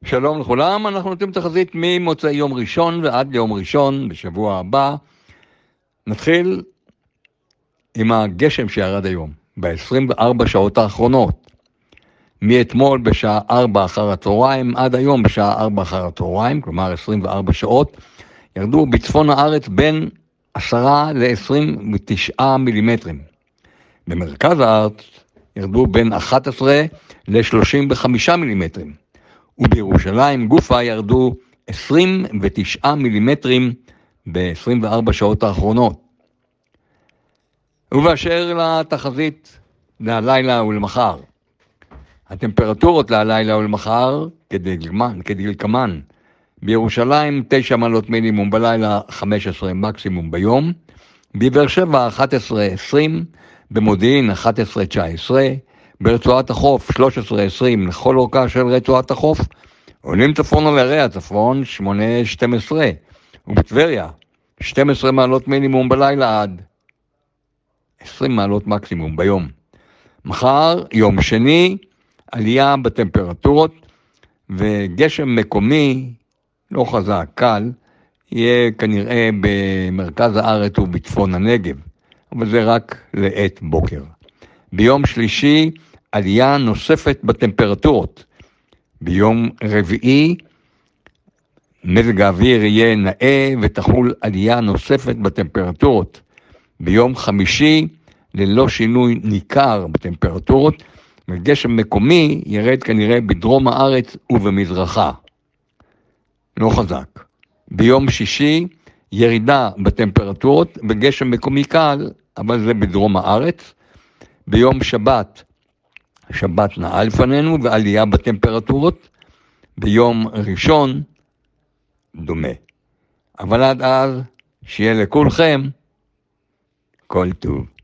שלום לכולם, אנחנו נותנים תחזית ממוצאי יום ראשון ועד ליום ראשון בשבוע הבא. נתחיל עם הגשם שירד היום, ב-24 שעות האחרונות. מאתמול בשעה 4 אחר הצהריים עד היום בשעה 4 אחר הצהריים, כלומר 24 שעות, ירדו בצפון הארץ בין 10 ל-29 מילימטרים. במרכז הארץ ירדו בין 11 ל-35 מילימטרים. ובירושלים גופה ירדו 29 מילימטרים ב-24 שעות האחרונות. ובאשר לתחזית להלילה ולמחר, הטמפרטורות להלילה ולמחר כדלקמן: בירושלים 9 מעלות מינימום בלילה, 15 מקסימום ביום, בבאר שבע 11-20, במודיעין 11-19, ברצועת החוף 13-20 לכל אורכה של רצועת החוף, עולים צפון על ערי הצפון 8-12, ובטבריה 12 מעלות מינימום בלילה עד 20 מעלות מקסימום ביום. מחר, יום שני, עלייה בטמפרטורות וגשם מקומי, לא חזק, קל, יהיה כנראה במרכז הארץ ובצפון הנגב, אבל זה רק לעת בוקר. ביום שלישי, עלייה נוספת בטמפרטורות. ביום רביעי, מזג האוויר יהיה נאה ותחול עלייה נוספת בטמפרטורות. ביום חמישי, ללא שינוי ניכר בטמפרטורות, וגשם מקומי ירד כנראה בדרום הארץ ובמזרחה. לא חזק. ביום שישי, ירידה בטמפרטורות וגשם מקומי קל, אבל זה בדרום הארץ. ביום שבת נעה לפנינו ועלייה בטמפרטורות. ביום ראשון דומה. אבל עד אז שיהיה לכולכם כל טוב.